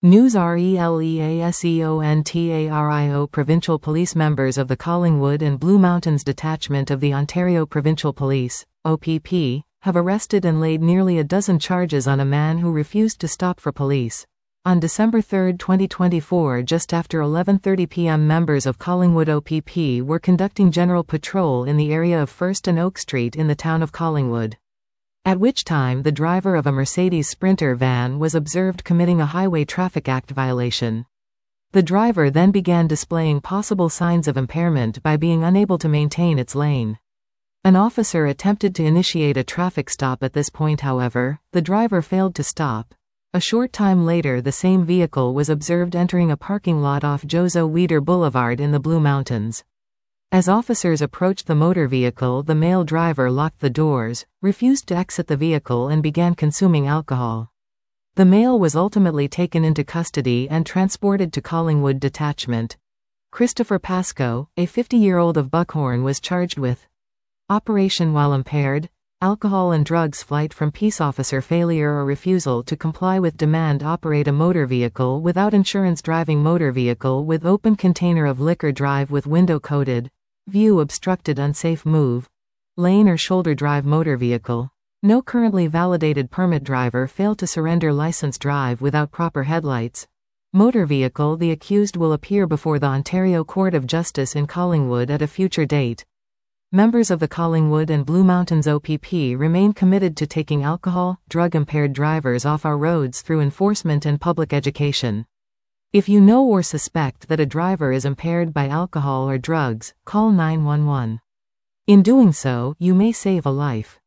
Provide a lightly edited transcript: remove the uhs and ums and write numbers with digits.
News RELEASEONTARIO Provincial Police members of the Collingwood and Blue Mountains Detachment of the Ontario Provincial Police, OPP, have arrested and laid nearly a dozen charges on a man who refused to stop for police. On December 3, 2024, just after 11:30 p.m. members of Collingwood OPP were conducting general patrol in the area of First and Oak Street in the town of Collingwood. At which time the driver of a Mercedes Sprinter van was observed committing a Highway Traffic Act violation. The driver then began displaying possible signs of impairment by being unable to maintain its lane. An officer attempted to initiate a traffic stop at this point, however, the driver failed to stop. A short time later, the same vehicle was observed entering a parking lot off Jozo Weider Boulevard in the Blue Mountains. As officers approached the motor vehicle, the male driver locked the doors, refused to exit the vehicle and began consuming alcohol. The male was ultimately taken into custody and transported to Collingwood Detachment. Christopher Pascoe, a 50-year-old of Buckhorn, was charged with operation while impaired, alcohol and drugs, flight from peace officer, failure or refusal to comply with demand, operate a motor vehicle without insurance, driving motor vehicle with open container of liquor, drive with window coated, view obstructed, unsafe move, lane or shoulder, drive motor vehicle. No currently validated permit, driver failed to surrender license, drive without proper headlights. Motor vehicle. The accused will appear before the Ontario Court of Justice in Collingwood at a future date. Members of the Collingwood and Blue Mountains OPP remain committed to taking alcohol, drug-impaired drivers off our roads through enforcement and public education. If you know or suspect that a driver is impaired by alcohol or drugs, call 911. In doing so, you may save a life.